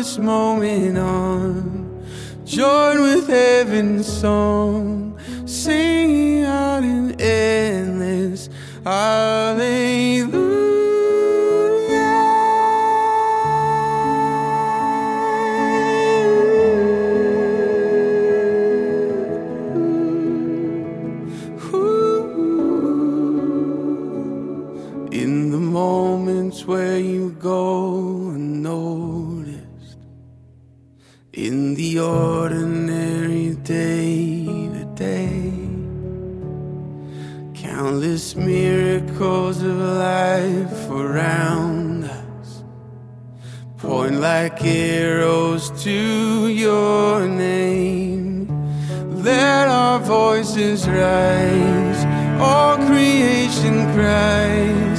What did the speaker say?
this moment on, join with heaven's song, singing out in endless hallelujah. In the moments where you go unnoticed, in the ordinary day-to-day, countless miracles of life around us point like arrows to your name. Let our voices rise, all creation cries,